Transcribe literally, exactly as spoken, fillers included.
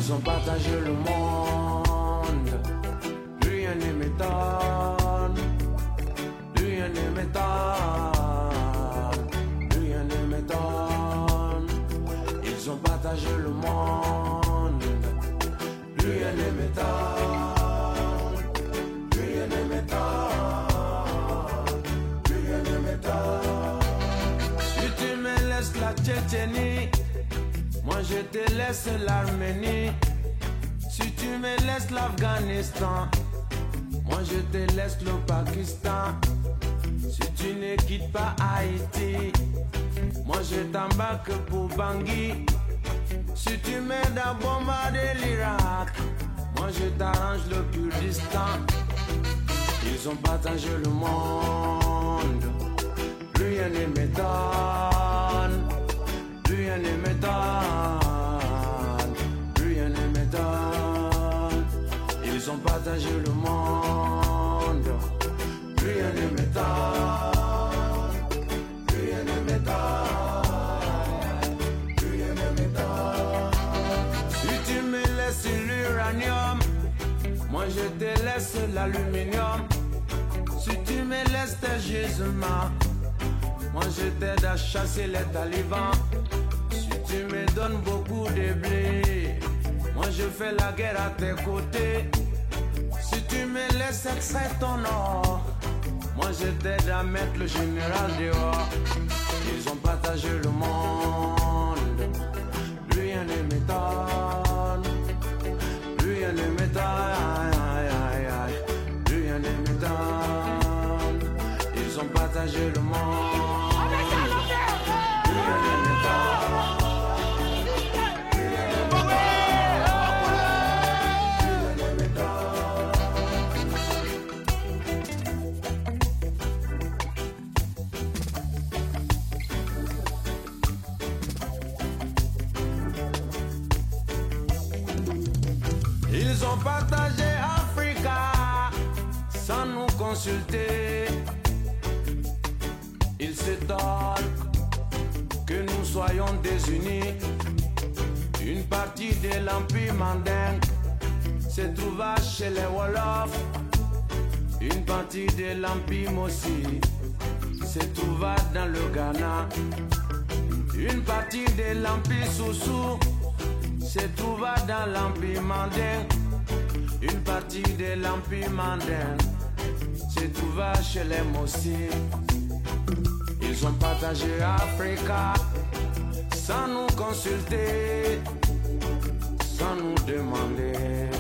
Ils ont partagé le monde. Rien ne m'étonne. Rien ne m'étonne. Rien ne m'étonne. Ils ont partagé le monde. Rien ne m'étonne. Rien ne m'étonne. Rien ne m'étonne. Si tu me laisses la Tchétchénie, moi je te laisse l'Arménie. Si tu me laisses l'Afghanistan, moi je te laisse le Pakistan. Si tu ne quittes pas Haïti, moi je t'embarque pour Bangui. Si tu m'aides à bombarder l'Irak, moi je t'arrange le Kurdistan. Ils ont partagé le monde. Rien ne m'étonne. Rien ne m'étonne. Rien ne m'étonne. Ils ont partagé le monde. Rien ne m'étonne. Rien ne m'étonne. Rien ne m'étonne. Si tu me laisses l'uranium, moi je te laisse l'aluminium. Si tu me laisses tes gisements, moi je t'aide à chasser les talibans. Si tu me donnes beaucoup de blé, moi je fais la guerre à tes côtés. Si tu me laisses extraire ton or, moi je t'aide à mettre le général dehors. Ils ont partagé le monde. Rien ne m'étonne. Rien ne m'étonne. Rien ne m'étonne. Ils ont partagé le monde. Rien ne m'étonne. Ils ont partagé Africa sans nous consulter. Ils s'étonnent que nous soyons désunis. Une partie de l'Empire mandingue se trouva chez les Wolofs. Une partie de l'Empire Mossi se trouva dans le Ghana. Une partie de l'Empire Soussou se trouva dans l'Empire mandingue. Une partie de l'Empire mandingue se trouva chez les Mossi. Ils ont partagé Africa sans nous consulter, sans nous demander.